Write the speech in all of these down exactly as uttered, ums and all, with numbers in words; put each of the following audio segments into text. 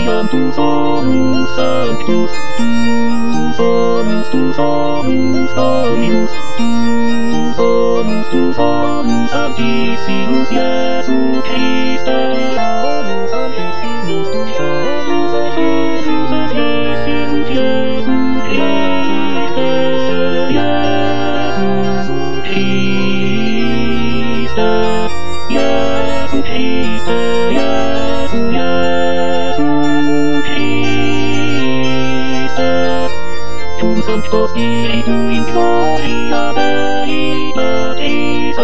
gloriam tu solus sanctus, tu solus, tu solus Dominus, tu solus, tu solus Sanctissimus Iesu Christe, solus Sanctissimus, tu solus Sanctissimus Iesu Christe, Iesu Christe, Iesu Christe, Iesu, Iesu Christe, cum Sancto Spiritu in gloria Dei Patris.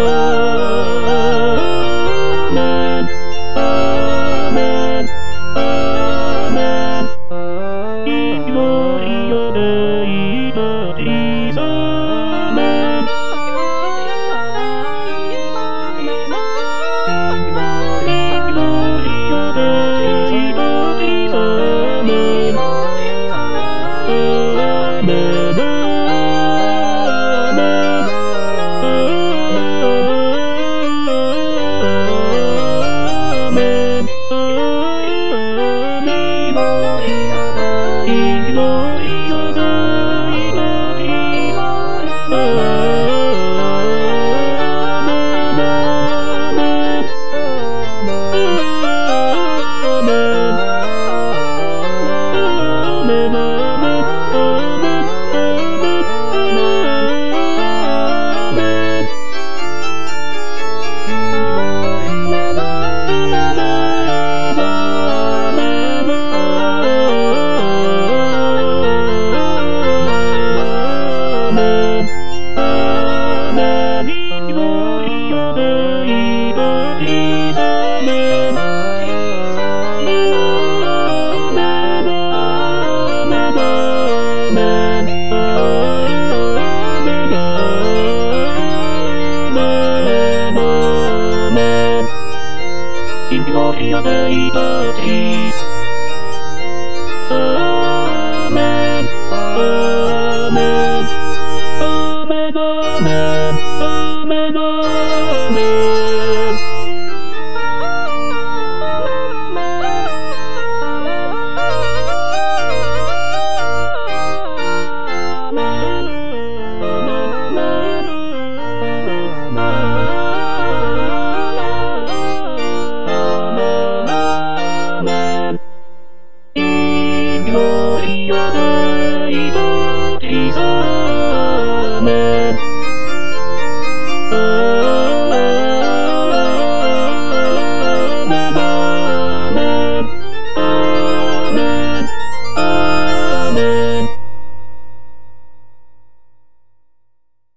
Amen, Amen, Amen, in gloria Dei Patris. Amen, in gloria Dei Patris. Amen, Amen, Amen, in gloria Dei Patris. In gloria Dei Patris. Amen, Amen, Amen, Amen, Amen, Amen. In gloria Dei